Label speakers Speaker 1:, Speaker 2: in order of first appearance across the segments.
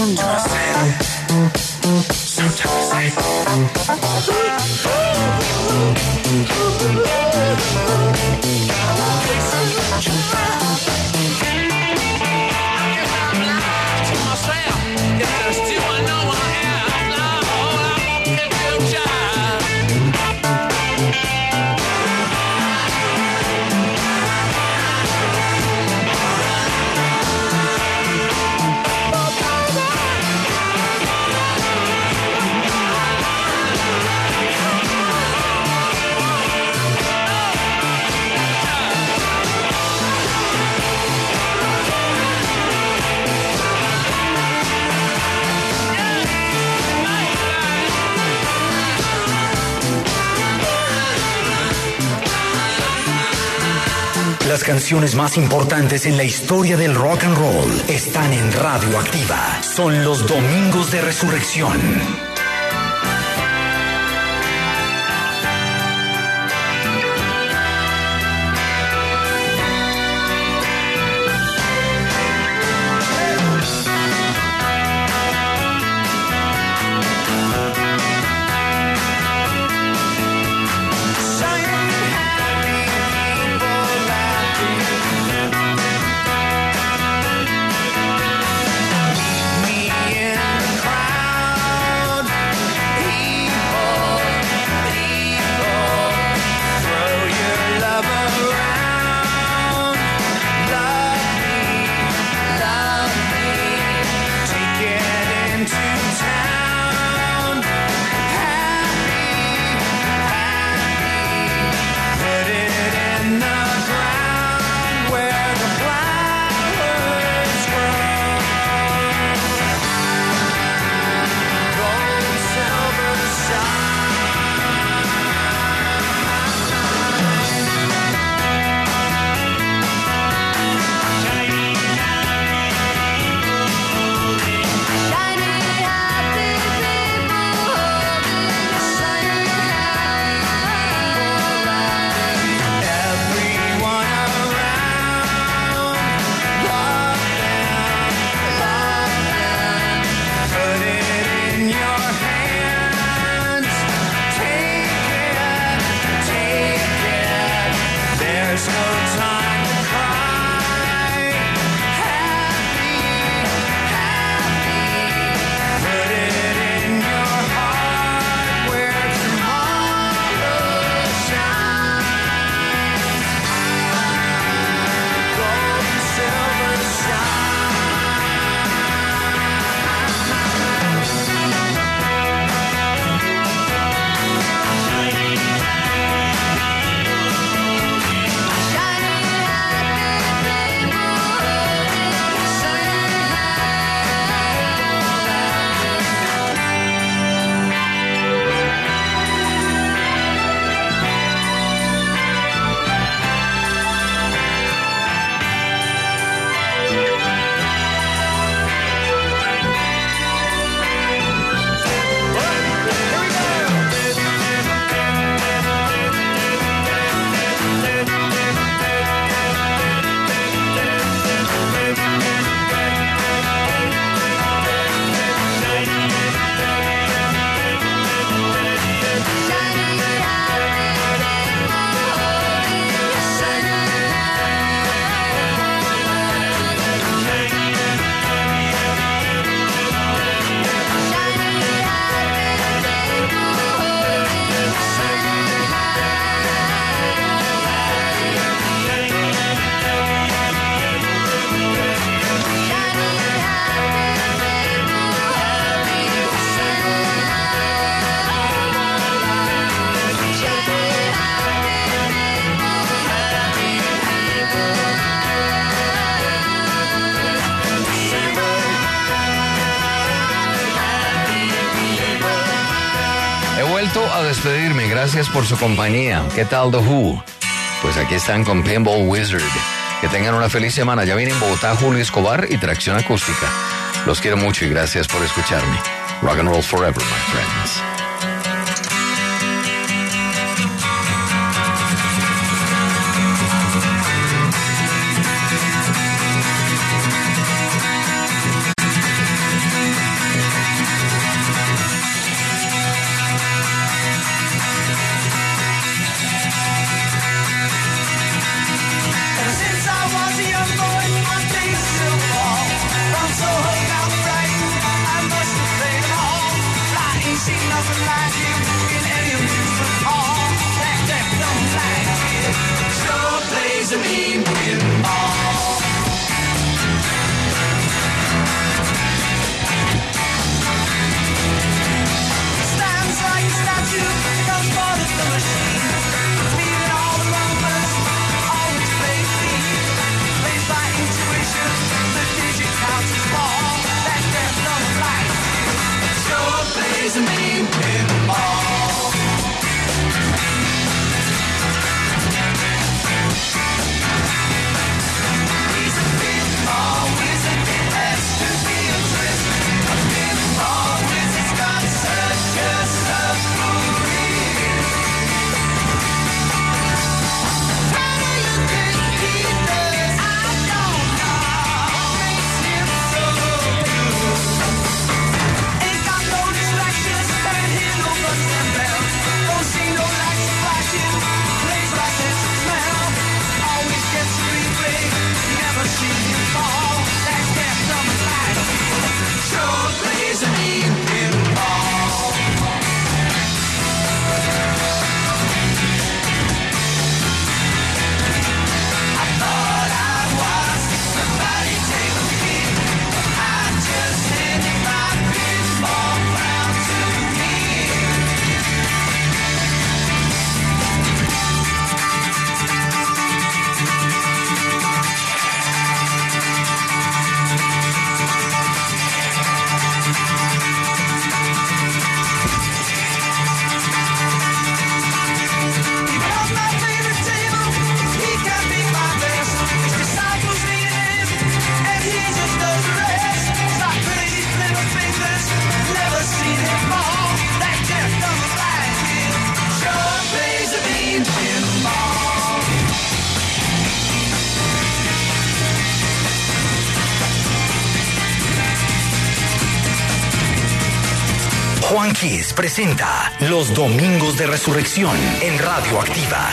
Speaker 1: mundo. Las canciones más importantes en la historia del rock and roll están en Radio Activa. Son los Domingos de Resurrección.
Speaker 2: A despedirme, gracias por su compañía. ¿Qué tal The Who? Pues aquí están con Pinball Wizard. Que tengan una feliz semana. Ya viene en Bogotá Julio Escobar y Tracción Acústica. Los quiero mucho y gracias por escucharme. Rock and roll forever, my friends.
Speaker 1: Juan Kiss presenta Los Domingos de Resurrección en Radio Activa.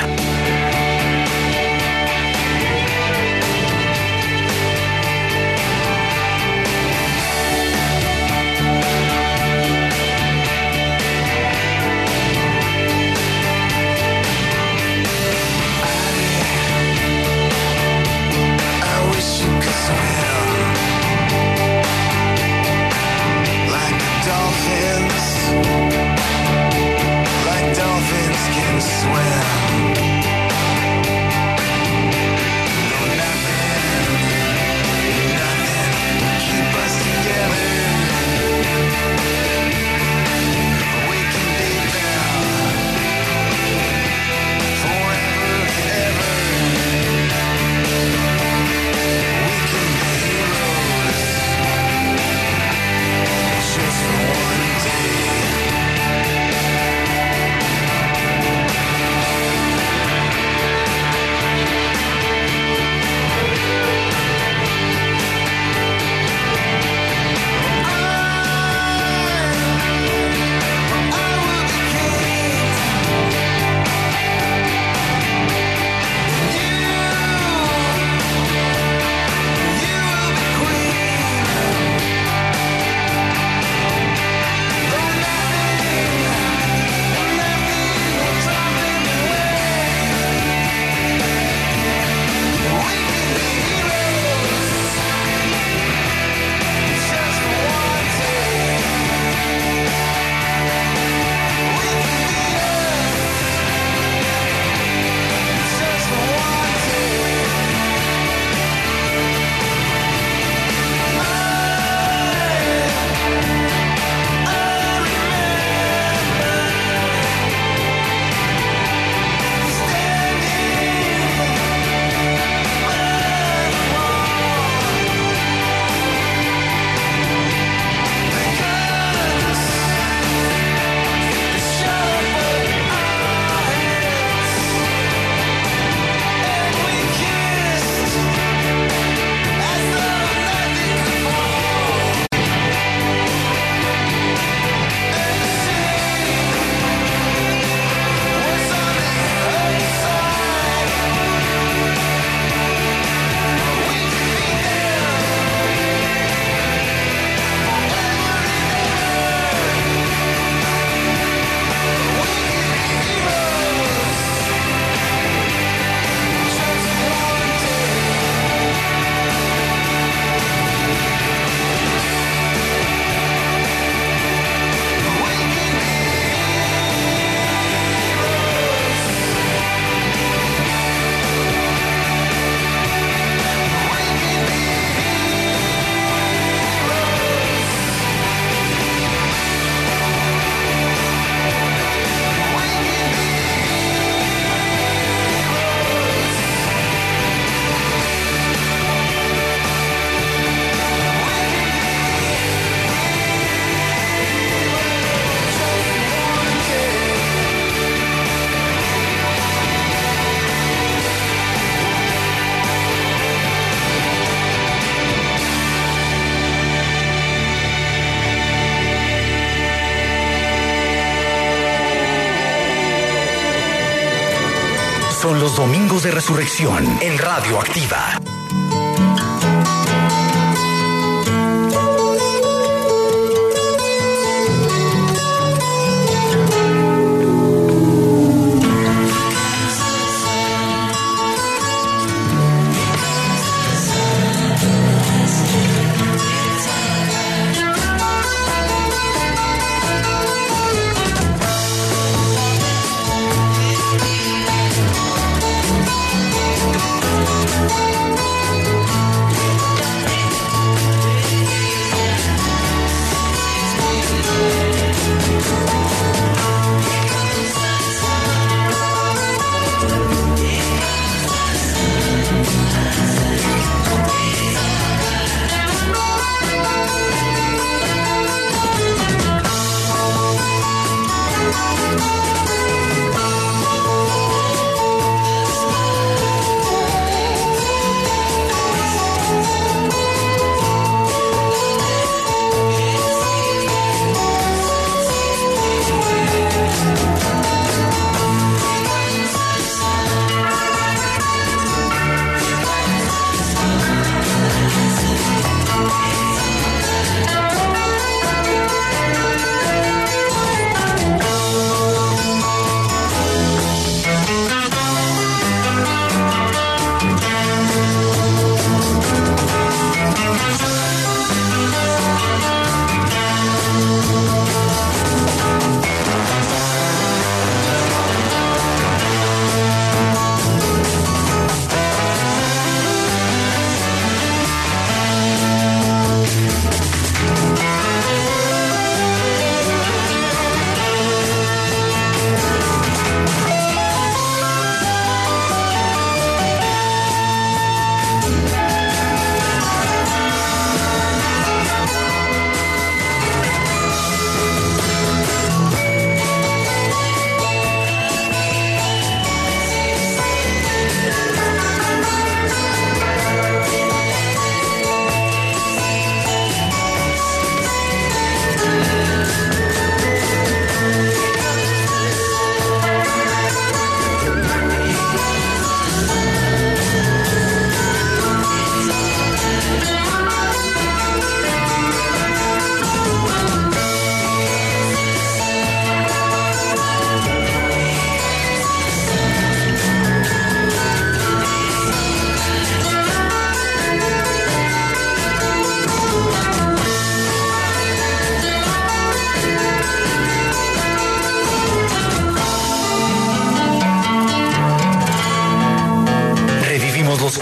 Speaker 1: Son los Domingos de Resurrección en Radio Activa.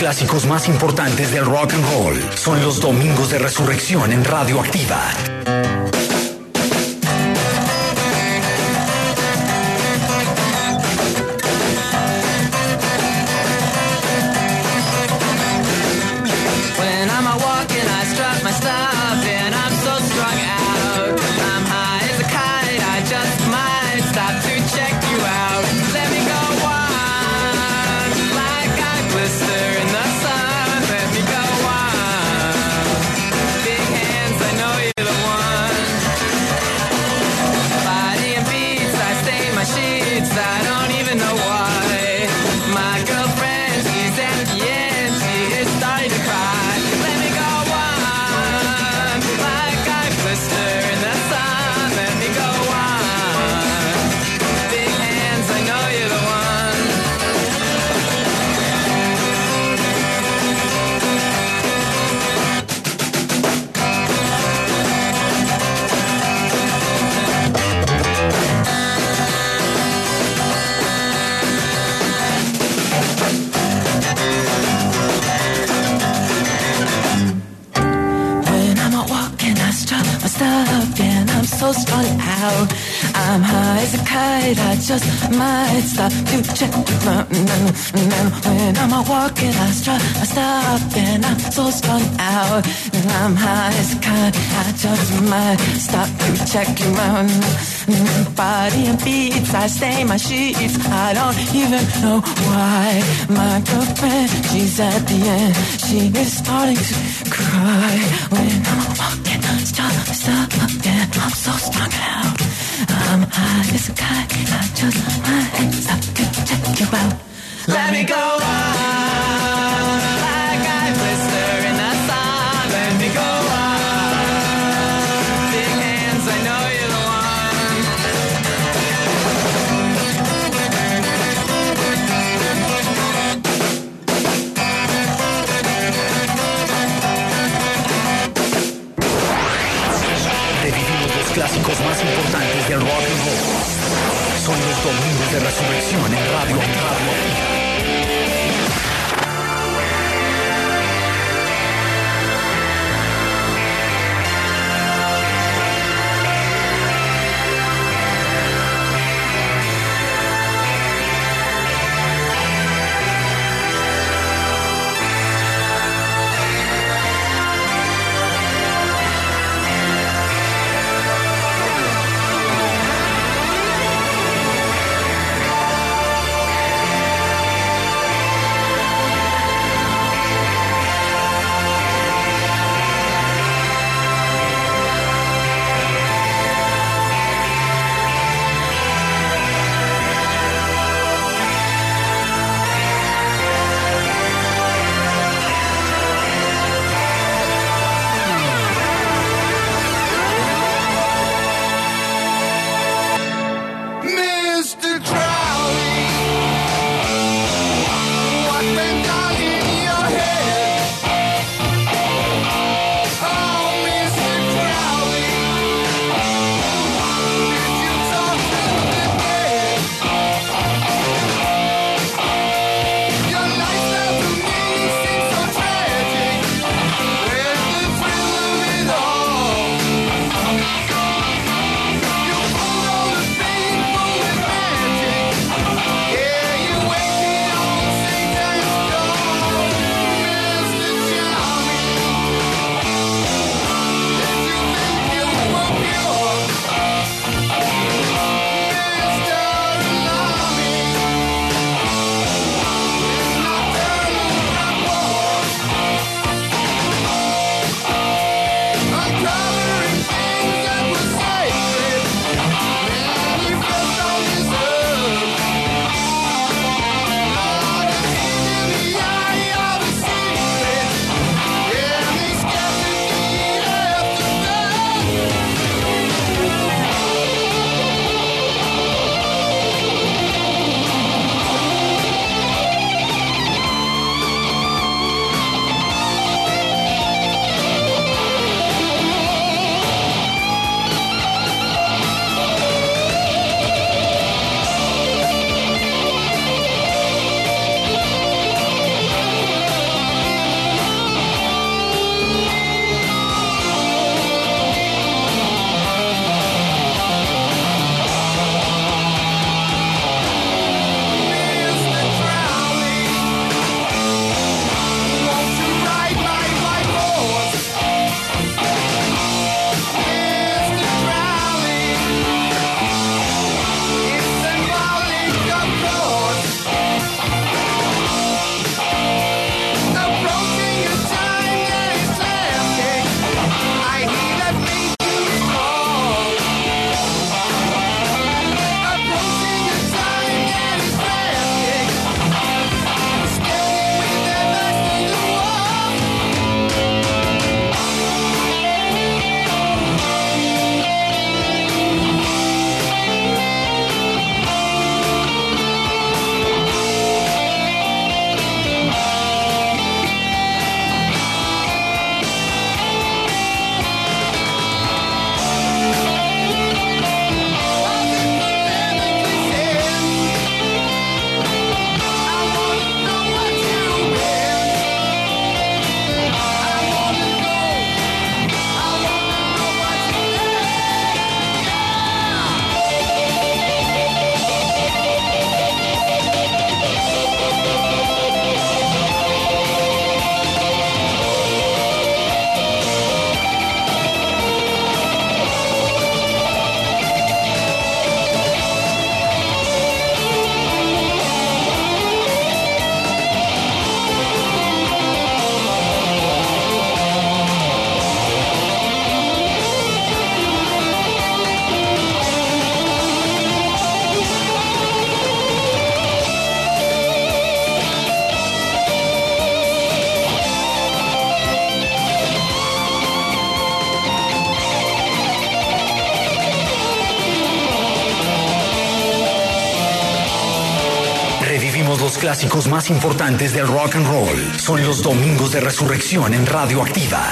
Speaker 1: clásicos más importantes del rock and roll. Son los Domingos de Resurrección en Radioactiva.
Speaker 3: So strung out, I'm high as a kite. I just might stop to check the and then when I'm walking, I stop, and I'm so strung out. And I'm high as a kite. I just might stop to check you out. Body and beats, I stain my sheets. I don't even know why. My girlfriend, she's at the end. She is starting to cry when I'm walking. Stop, and I'm so strung out. I'm high as a kite. I just might stop to check you out. Let me go on, like I blister in the sun. Let me go on, big hands, I know you're the one.
Speaker 1: Revivimos los clásicos más importantes del rock and roll. Son los Domingos de Resurrección en Radio. los clásicos más importantes del rock and roll. Son los Domingos de Resurrección en Radioactiva.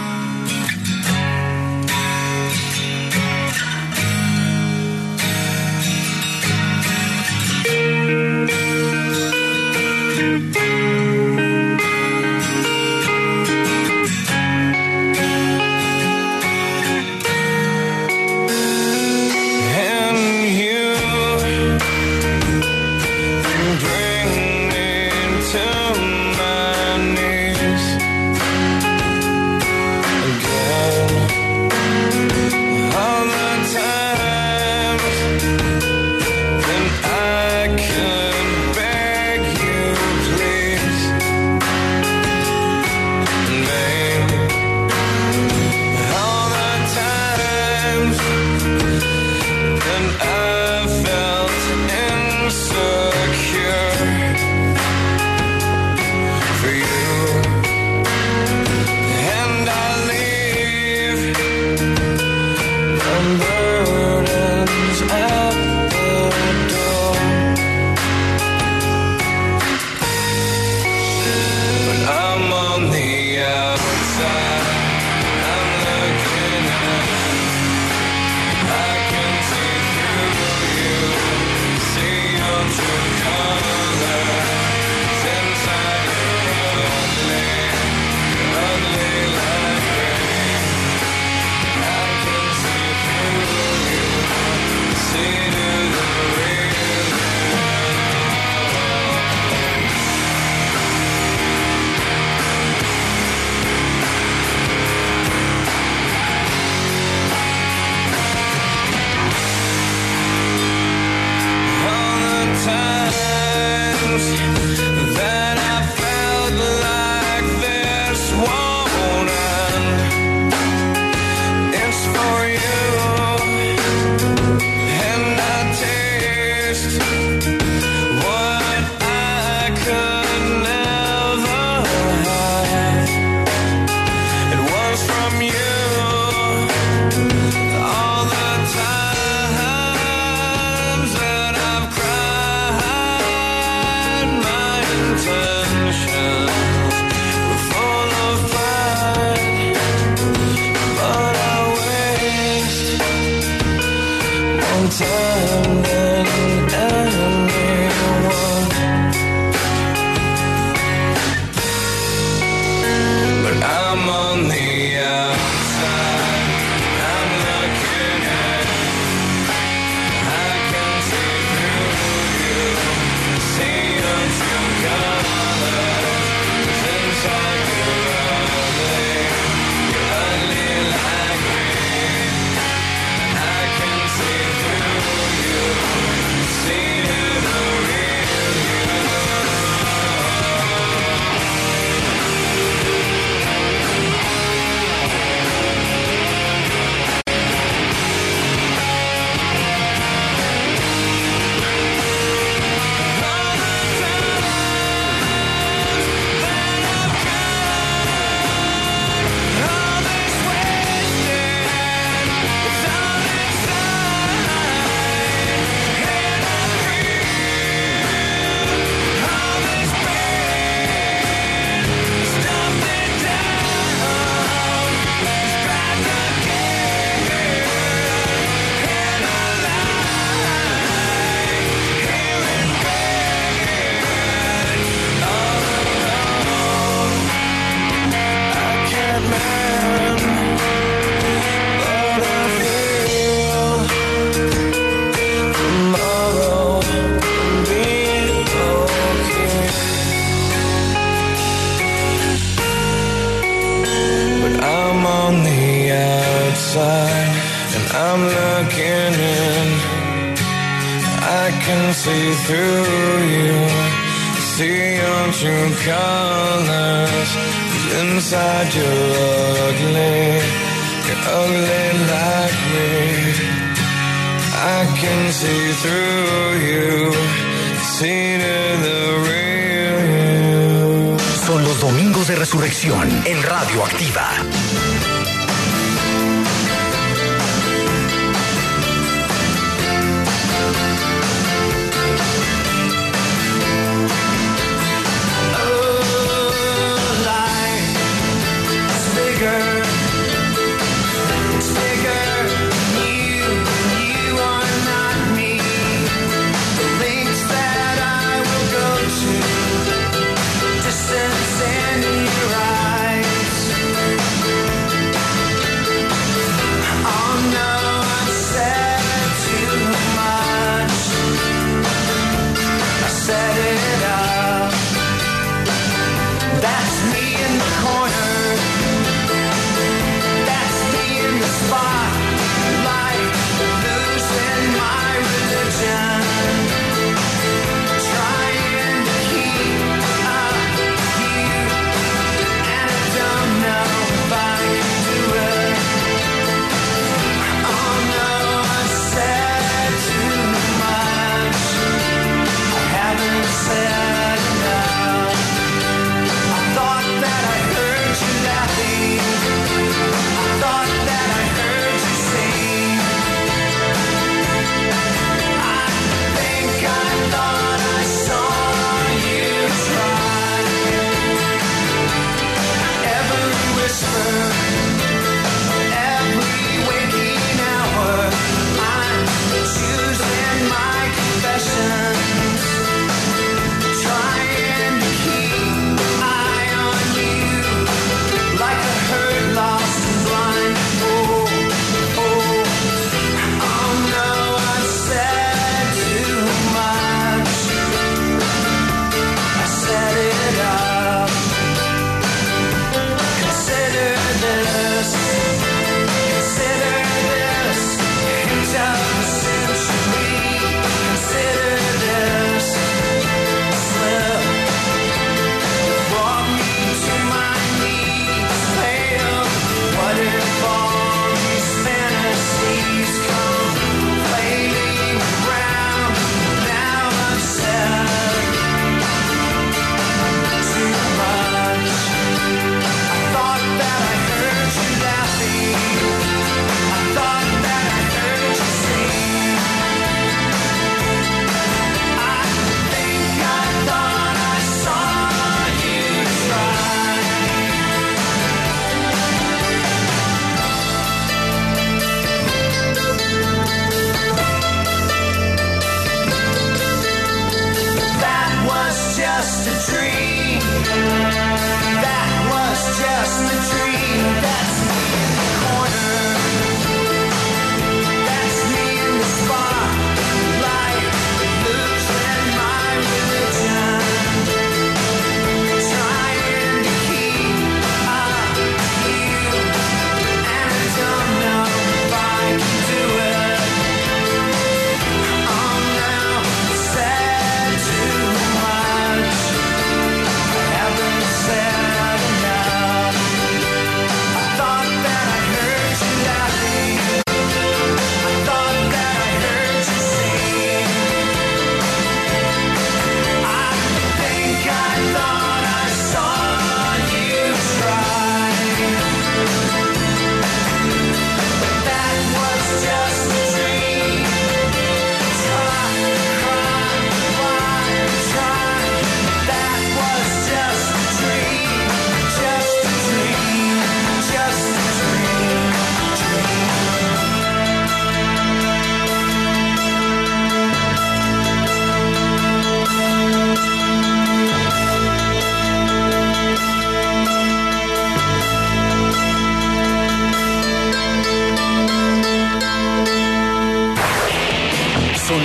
Speaker 1: Son los Domingos de Resurrección en Radioactiva.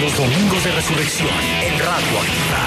Speaker 1: los Domingos de Resurrección en Radio Activa.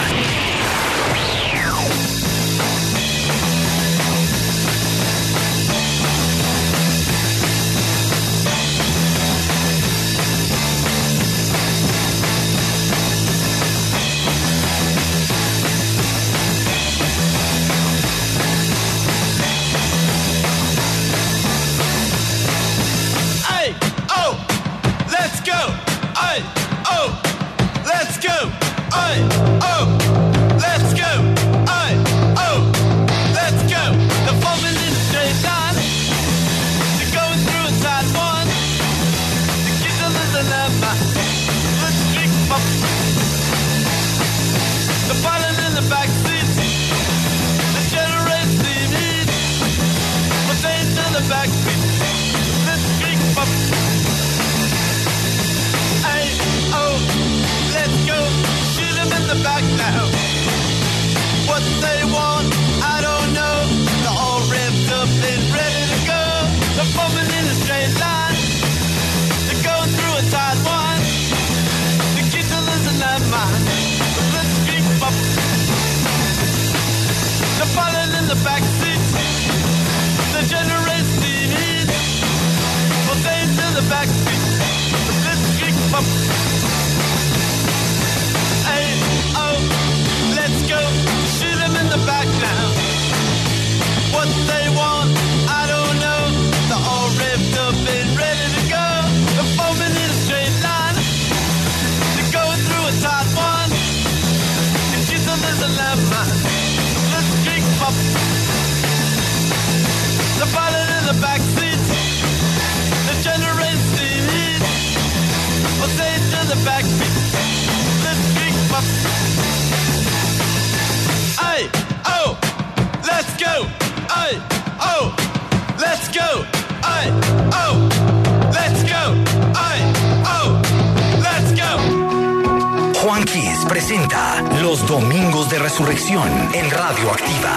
Speaker 1: Juan Kiss presenta Los Domingos de Resurrección en Radio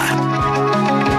Speaker 1: Activa.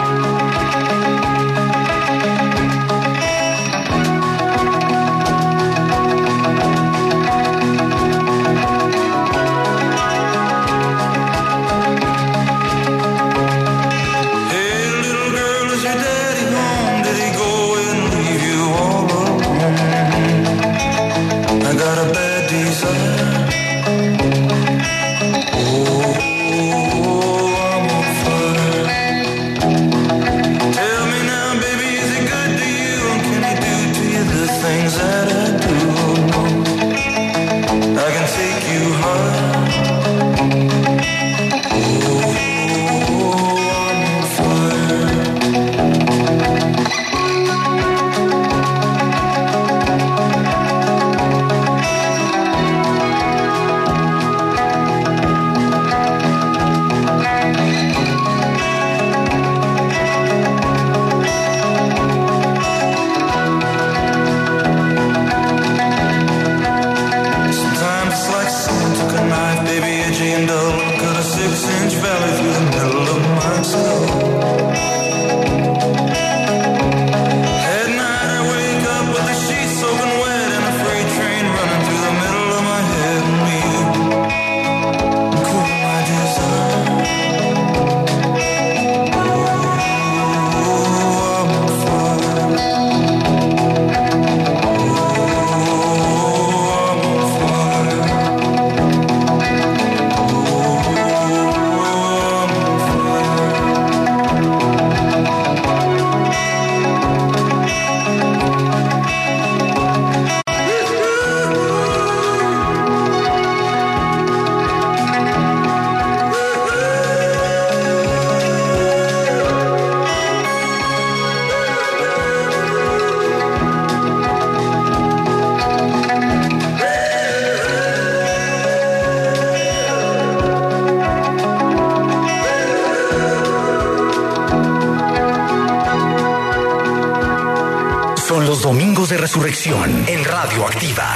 Speaker 1: Son los Domingos de Resurrección en Radio Activa.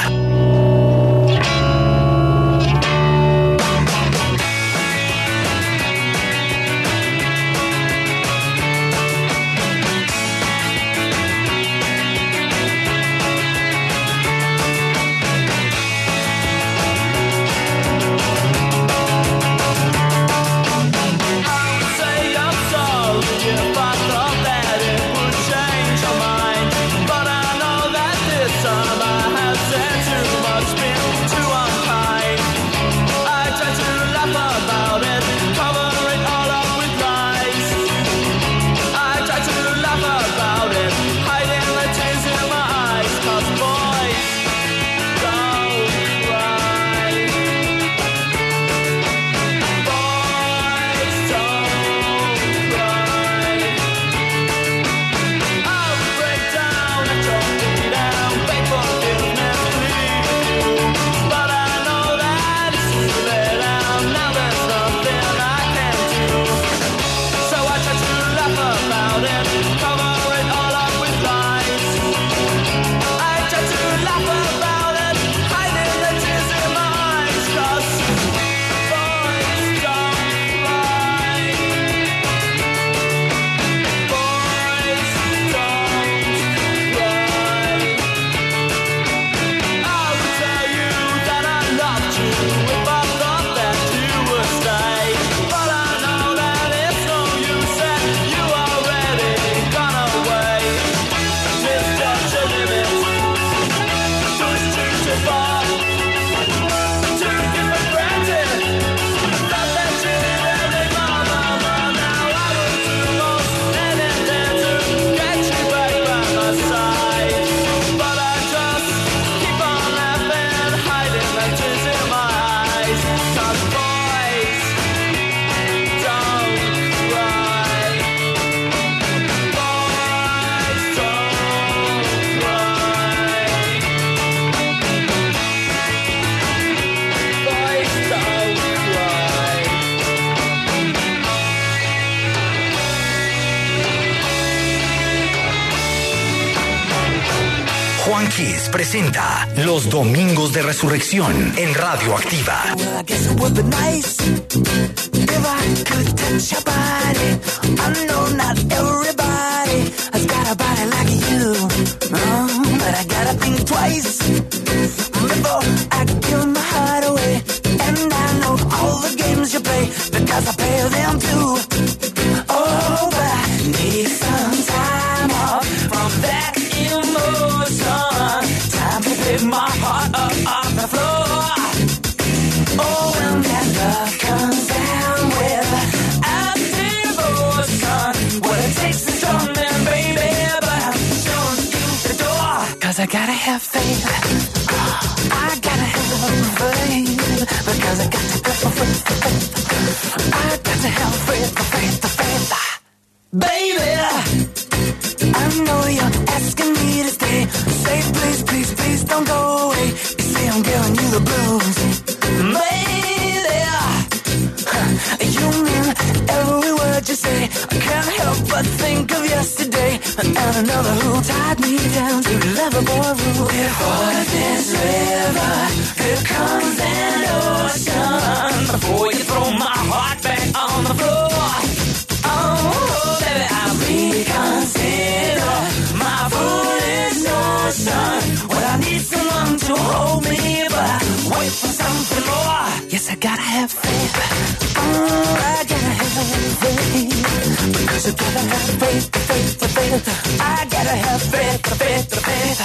Speaker 1: presenta Los Domingos de Resurrección en Radio Activa.
Speaker 3: Well, I guess it would be nice if I could touch your body. I know not everybody has got a body like you, but I gotta think twice before I give my heart away. And I know all the games you play because I play them too. Oh, but I need some time off from that emotion. Time to pick my heart up off the floor. Oh, when that love comes down without devotion, what it takes is something, baby, but I'm showing you the door. Cause I gotta have faith. I gotta have faith. Because I got to have faith. I got to have faith. Baby, I know you're asking me to stay. Say please, please, please don't go away. You say I'm giving you the blues. Baby, you mean every word you say. I can't help but think of yesterday and another who tied me down to Loverboy rule. Before this river, here comes an ocean. Before you throw my heart back on the floor. Oh, baby, I reconsider my foolish notion. Well, I need someone to hold me, but I wait for something more. Yes, I gotta have faith. Oh, I gotta have faith. Because I gotta have faith. I gotta have faith.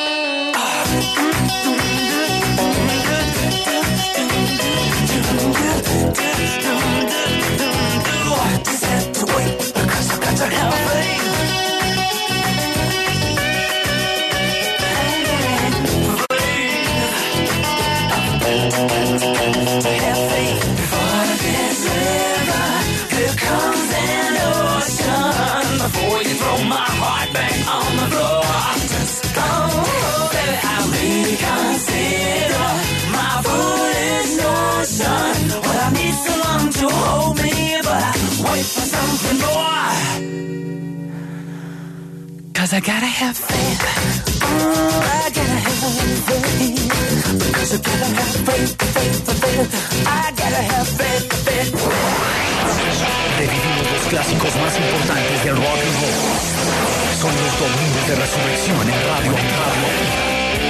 Speaker 3: Just have to wait because I got to have faith. Have faith before this river. Here comes an ocean. Before you throw my heart back on the floor. Just go, baby, I reconsider my foolish notion. Well, I need someone to hold me, but I wait for something more. Cause I gotta have faith. I gotta have faith. Because I gotta have faith. I gotta have faith.
Speaker 1: Revivimos los clásicos más importantes del rock and roll. Son los Domingos de Resurrección en Radio Activa.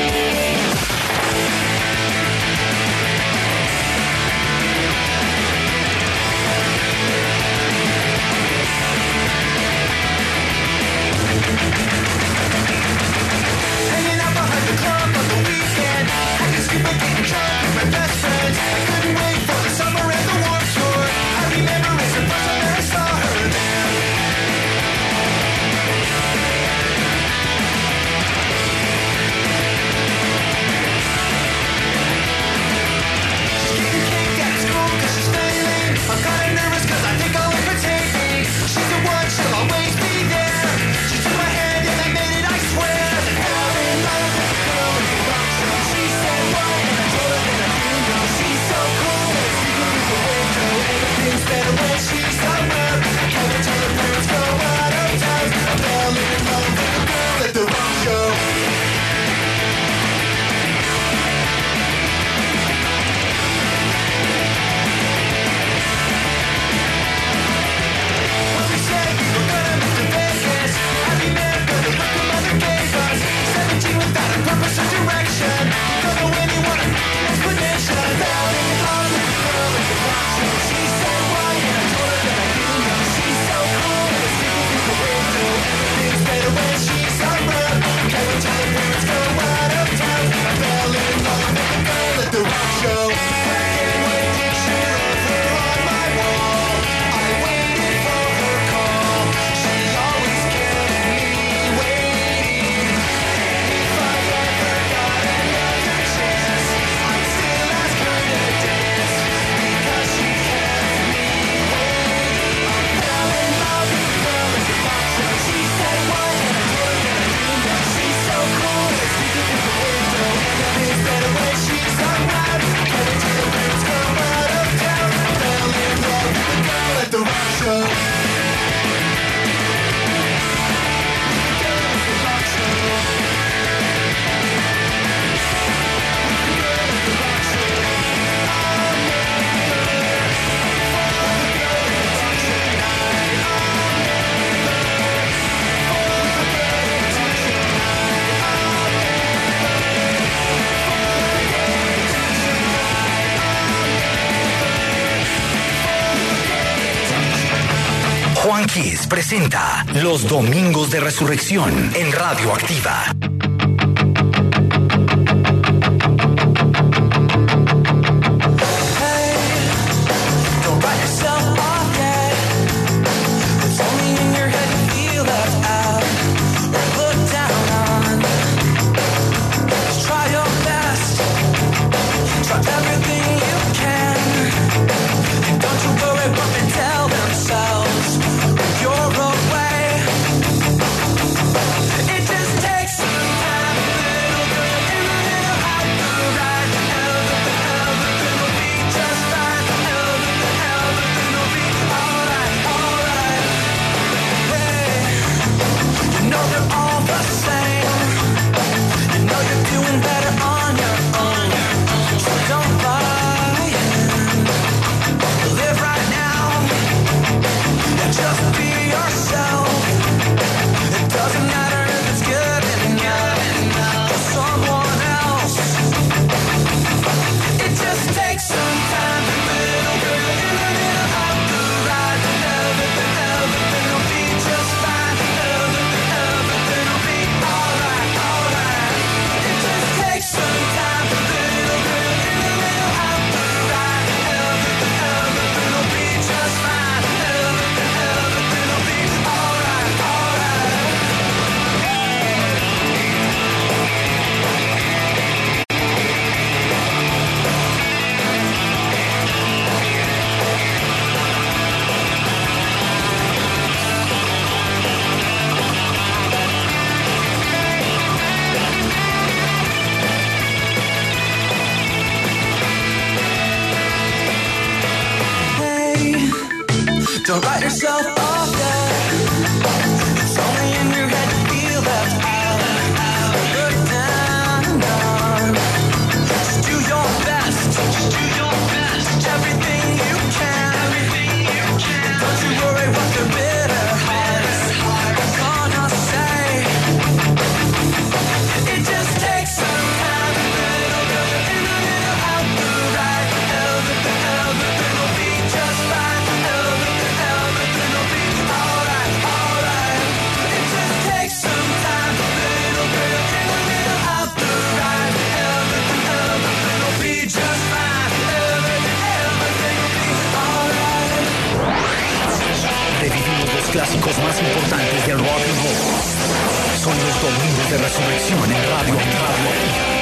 Speaker 4: Hanging out behind the club on the weekend. I just keep on getting drunk with my best friends. I couldn't wait for the summer and the warm tour. I remember it's the first time that I saw her there.
Speaker 1: Kiss presenta Los Domingos de Resurrección en Radio Activa.
Speaker 3: Don't write yourself off yet. It's only in your head to feel left out. Look down. Just do your best. Just do your best. Everything you can. Everything you can. Don't you worry what the bitter hearts are gonna say. It just takes some time. A little good in, a little out. The right, everything will be just fine.
Speaker 1: Revivimos los clásicos más importantes del rock and roll. Son los Domingos de Resurrección en Radio Activa.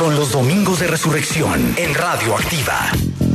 Speaker 1: Son los Domingos de Resurrección en Radio Activa.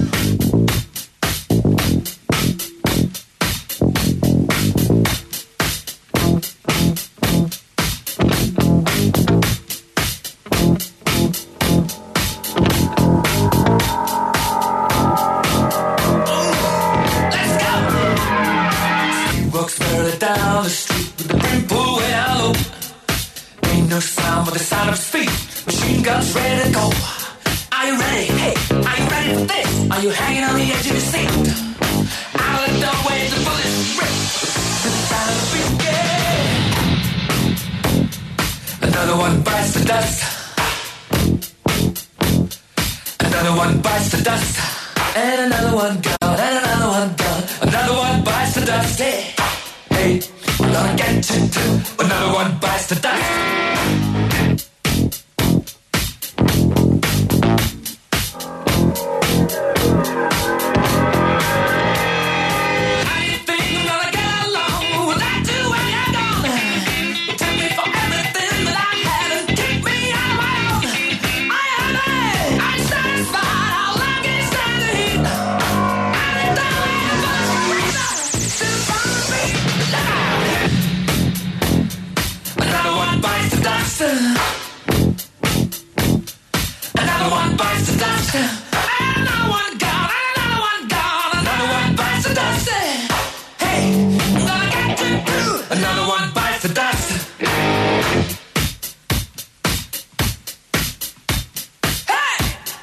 Speaker 3: Down the street with the brim pulled way down low. Ain't no sound but the sound of his feet. Machine guns ready to go. Are you ready? Hey, are you ready for this? Are you hanging on the edge of your seat? Out of the doorway, the bullets rip. The sound of the beat, yeah. Another one bites the dust. Another one bites the dust. And another one gone, and another one gone. Another one bites the dust, yeah. Hey, we're gonna get you too. Another one bites the dust. How do you think I'm gonna get along without you when you're gone? You took me for everything that I had and kicked me out of my own. I'm satisfied. How long can you stand the heat? I don't have much reason to follow me. Another one bites the dust. Another one bites the dust. Another one gone. Another one gone. Another one bites the dust. Hey, I'm gonna get you through. Another one bites the dust. Hey!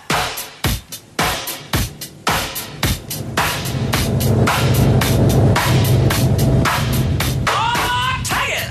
Speaker 3: Oh, take it!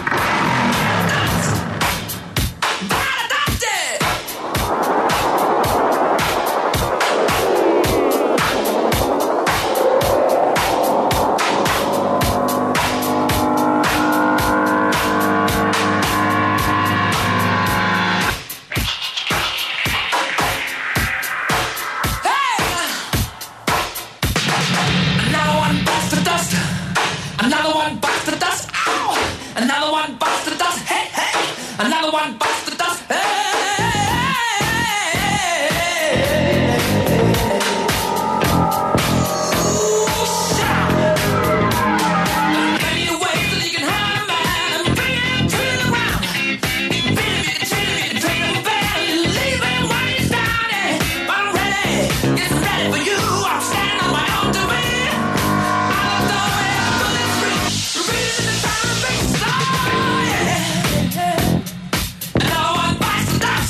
Speaker 3: Another one bites the dust. Another one bites the dust. Ow! Another one bites the dust. Hey, hey! Another one bites the dust. Hey! Ooh, shout! Any way that you can hurt a man and bring him to the ground. You can beat him, you can treat him, you can take him bad, and leave him when he's down. I'm ready, get ready for you. I'm standing on my own domain. I don't know where the bullets reach. Reaching the time of big star. Another one bites the dust.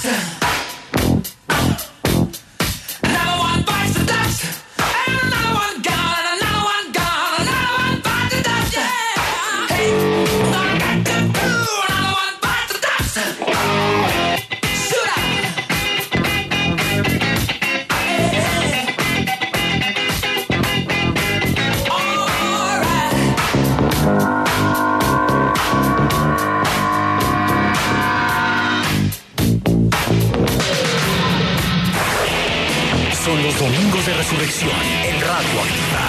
Speaker 3: Another one bites the dust. And another one gone. And another one gone. Another one bites the dust. Yeah. Hey, I'm gonna get them through. Another one bites the dust. Shoot out.
Speaker 1: Son los Domingos de Resurrección en Radio Activa.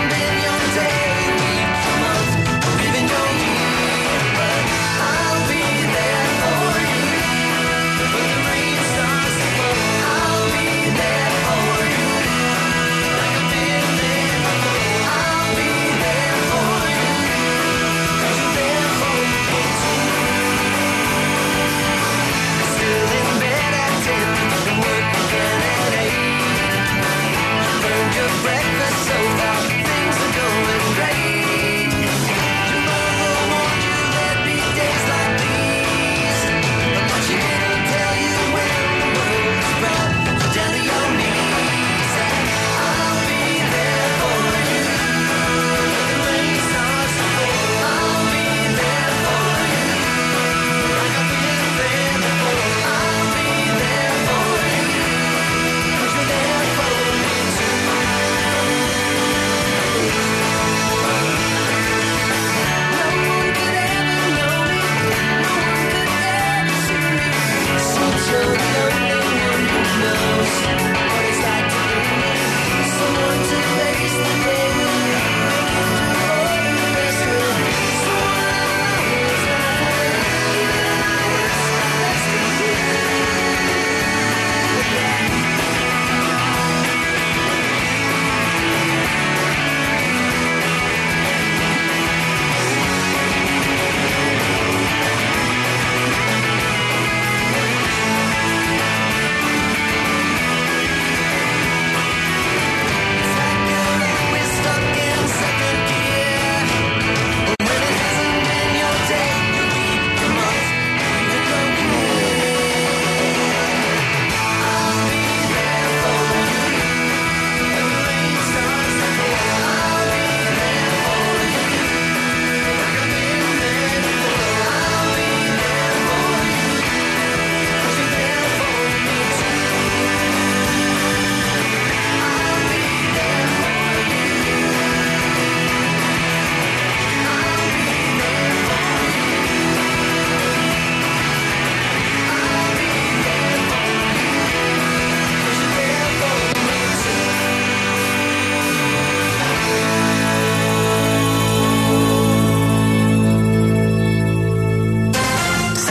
Speaker 3: I'll be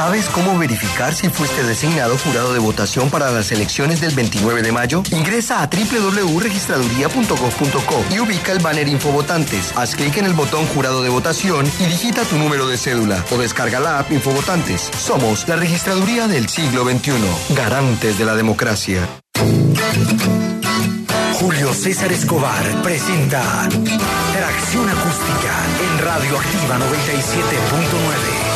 Speaker 5: ¿Sabes cómo verificar si fuiste designado jurado de votación para las elecciones del 29 de mayo? Ingresa a www.registraduría.gov.co y ubica el banner Infovotantes. Haz clic en el botón Jurado de Votación y digita tu número de cédula o descarga la app Infovotantes. Somos la Registraduría del siglo XXI, garantes de la democracia.
Speaker 1: Julio César Escobar presenta Tracción Acústica en Radioactiva 97.9.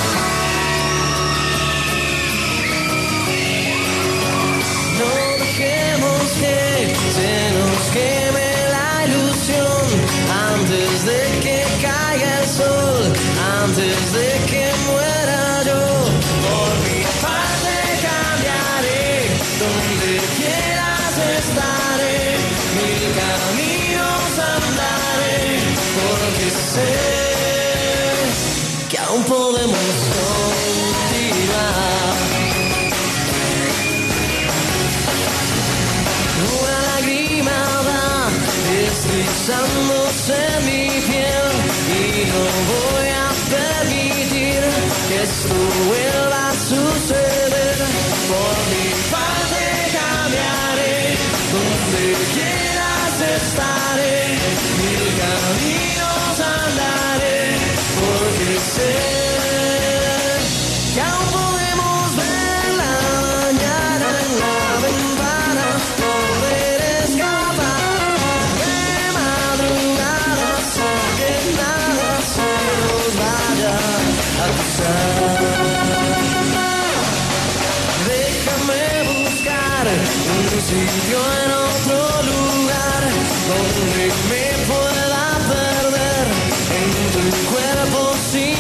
Speaker 3: Que se nos queme la ilusión antes de que caiga el sol, antes de que muera yo. Por mi parte cambiaré, donde quieras estaré, mil caminos andaré, porque sé que aún podemos continuar. Deslizándose mi piel y no voy a permitir que esto vuelva a suceder. Por mi parte cambiaré, donde quieras estaré, mil caminos andaré, porque sé que aún podemos ver la mañana en la ventana, poder escapar. Déjame buscar un sitio en otro lugar donde me pueda perder en tu cuerpo sin